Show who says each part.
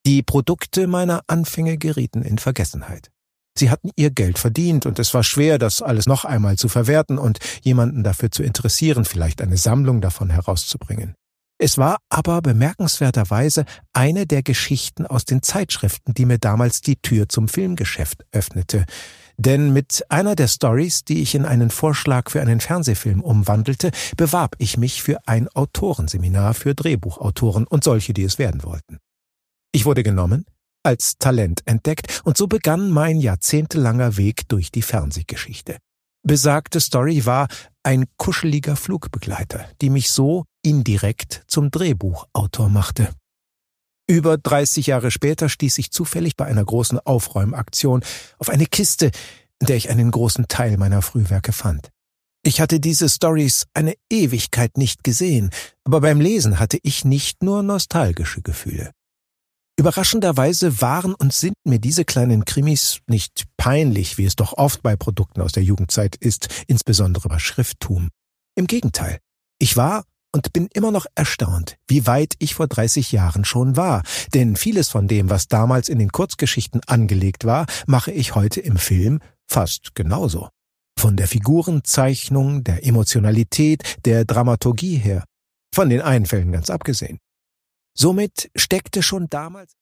Speaker 1: Die Produkte meiner Anfänge gerieten in Vergessenheit. Sie hatten ihr Geld verdient und es war schwer, das alles noch einmal zu verwerten und jemanden dafür zu interessieren, vielleicht eine Sammlung davon herauszubringen. Es war aber bemerkenswerterweise eine der Geschichten aus den Zeitschriften, die mir damals die Tür zum Filmgeschäft öffnete. Denn mit einer der Stories, die ich in einen Vorschlag für einen Fernsehfilm umwandelte, bewarb ich mich für ein Autorenseminar für Drehbuchautoren und solche, die es werden wollten. Ich wurde genommen, als Talent entdeckt und so begann mein jahrzehntelanger Weg durch die Fernsehgeschichte. Besagte Story war ein kuscheliger Flugbegleiter, die mich so indirekt zum Drehbuchautor machte. Über 30 Jahre später stieß ich zufällig bei einer großen Aufräumaktion auf eine Kiste, in der ich einen großen Teil meiner Frühwerke fand. Ich hatte diese Stories eine Ewigkeit nicht gesehen, aber beim Lesen hatte ich nicht nur nostalgische Gefühle. Überraschenderweise waren und sind mir diese kleinen Krimis nicht peinlich, wie es doch oft bei Produkten aus der Jugendzeit ist, insbesondere bei Schrifttum. Im Gegenteil, ich war und bin immer noch erstaunt, wie weit ich vor 30 Jahren schon war, denn vieles von dem, was damals in den Kurzgeschichten angelegt war, mache ich heute im Film fast genauso. Von der Figurenzeichnung, der Emotionalität, der Dramaturgie her, von den Einfällen ganz abgesehen. Somit steckte schon damals